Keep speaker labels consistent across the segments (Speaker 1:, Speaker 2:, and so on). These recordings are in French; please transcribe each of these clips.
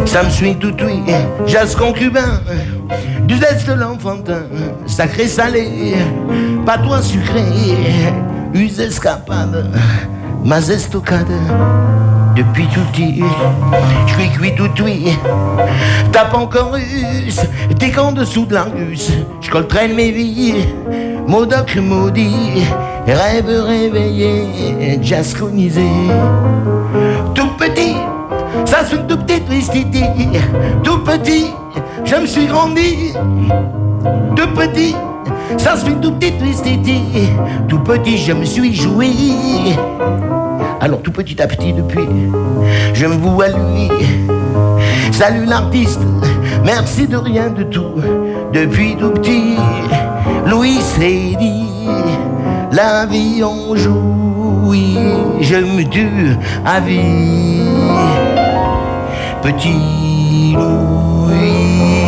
Speaker 1: Ça me suit tout oui, jazz concubin, du zeste l'enfantin, sacré salé, patois sucré, use escapade, ma zestocade. Depuis tout petit, je suis cuit tout oui, tape encore russe, t'es qu'en dessous de l'angus, je coltraîne mes vies, modoc maudit, rêve réveillé, jazz conisé. Tout petit, ça c'est une toute petite tristité. Tout petit, je me suis grandi. Tout petit, ça c'est une toute petite tristité. Tout petit, je me suis joué. Alors tout petit à petit depuis, je me voue à lui. Salut l'artiste, merci de rien de tout. Depuis tout petit, Louis s'est dit, la vie on jouit, je me tue à vie. Petit Louis.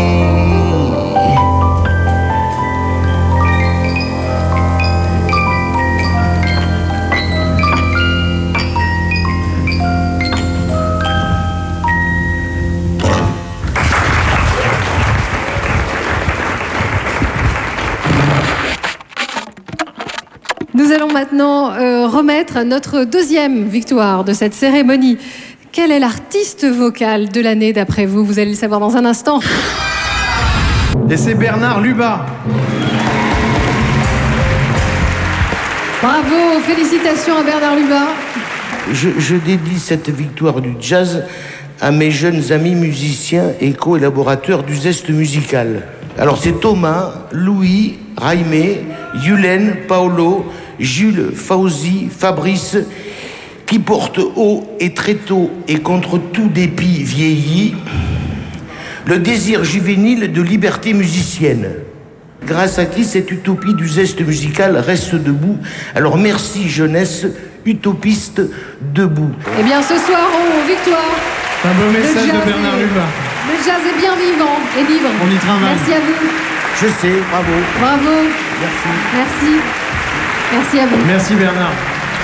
Speaker 2: Nous allons maintenant remettre notre deuxième victoire de cette cérémonie. Quel est l'artiste vocal de l'année d'après vous? Vous allez le savoir dans un instant.
Speaker 3: Et c'est Bernard Lubat.
Speaker 2: Bravo, félicitations à Bernard Lubat.
Speaker 1: Je dédie cette victoire du jazz à mes jeunes amis musiciens et collaborateurs du Zeste musical. Alors c'est Thomas, Louis, Raimé, Yulen, Paolo, Jules, Fauzi, Fabrice, qui porte haut et très tôt et contre tout dépit vieilli le désir juvénile de liberté musicienne, grâce à qui cette utopie du Zeste musical reste debout. Alors merci jeunesse, utopiste debout.
Speaker 2: Eh bien ce soir, victoire.
Speaker 3: C'est un beau message de Bernard Lubat.
Speaker 2: Le jazz est bien vivant et libre.
Speaker 3: On y travaille.
Speaker 2: Merci à vous.
Speaker 1: Je sais, bravo.
Speaker 2: Bravo.
Speaker 1: Merci.
Speaker 2: Merci. Merci à vous.
Speaker 3: Merci Bernard.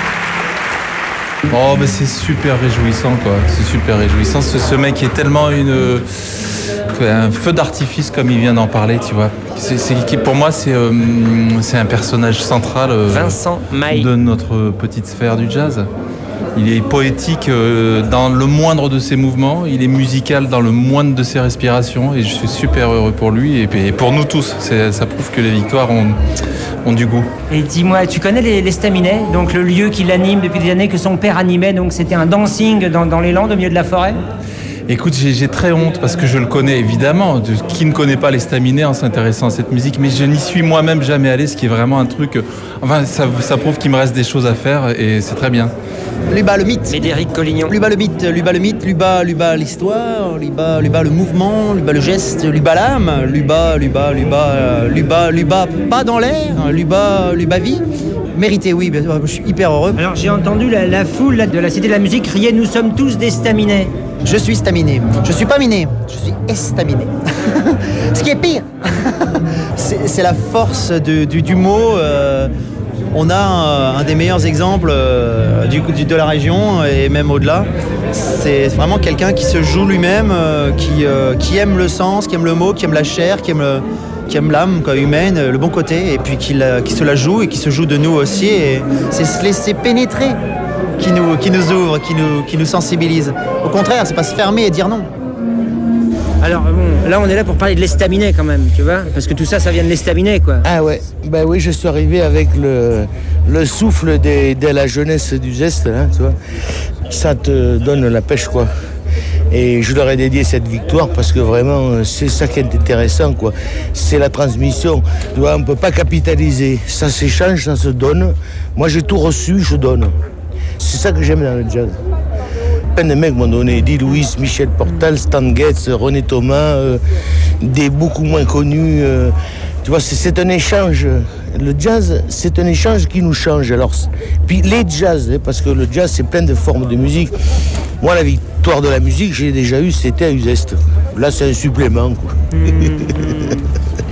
Speaker 4: Oh, mais c'est super réjouissant, quoi. C'est super réjouissant. Ce mec est tellement un feu d'artifice, comme il vient d'en parler, tu vois. Pour moi, c'est un personnage central
Speaker 5: Vincent Maille
Speaker 4: de notre petite sphère du jazz. Il est poétique dans le moindre de ses mouvements, il est musical dans le moindre de ses respirations, et je suis super heureux pour lui et pour nous tous. Ça prouve que les victoires ont du goût.
Speaker 5: Et dis-moi, tu connais les Staminets, donc le lieu qui l'anime depuis des années, que son père animait, donc c'était un dancing dans les Landes au milieu de la forêt?
Speaker 4: Écoute, j'ai très honte parce que je le connais évidemment. Qui ne connaît pas les Staminets en s'intéressant à cette musique, mais je n'y suis moi-même jamais allé, ce qui est vraiment un truc... Enfin, ça prouve qu'il me reste des choses à faire et c'est très bien.
Speaker 6: Lubat le mythe.
Speaker 5: Médéric Collignon.
Speaker 6: Lubat le mythe, Lubat l'histoire, Lubat le mouvement, Lubat le geste, Lubat l'âme, Lubat pas dans l'air, Lubat vie. Mérité, oui, bien sûr, je suis hyper heureux.
Speaker 5: Alors j'ai entendu la foule là, de la Cité de la Musique crier « Nous sommes tous des Staminets ».
Speaker 6: Je suis staminé. Je suis pas miné, je suis estaminé. Ce qui est pire, c'est la force du mot. On a un des meilleurs exemples de la région et même au-delà. C'est vraiment quelqu'un qui se joue lui-même, qui aime le sens, qui aime le mot, qui aime la chair, qui aime l'âme humaine, le bon côté, et puis qui se la joue et qui se joue de nous aussi. Et c'est se laisser pénétrer qui nous ouvre, qui nous sensibilise. Au contraire, c'est pas se fermer et dire non.
Speaker 5: Alors bon, là on est là pour parler de l'estaminet quand même, tu vois, parce que tout ça vient de l'estaminet, quoi.
Speaker 1: Ah ouais, ben oui, je suis arrivé avec le souffle de la jeunesse du Zeste, là, tu vois. Ça te donne la pêche, quoi. Et je leur ai dédié cette victoire parce que vraiment, c'est ça qui est intéressant, quoi. C'est la transmission. Tu vois, on ne peut pas capitaliser. Ça s'échange, ça se donne. Moi, j'ai tout reçu, je donne. C'est ça que j'aime dans le jazz. Plein de mecs m'ont donné, Eddie Louis, Michel Portal, Stan Getz, René Thomas, des beaucoup moins connus. Tu vois, c'est un échange. Le jazz, c'est un échange qui nous change. Alors, puis les jazz, parce que le jazz, c'est plein de formes de musique. Moi, la victoire de la musique, j'ai déjà eu, c'était à Uzeste. Là, c'est un supplément, quoi.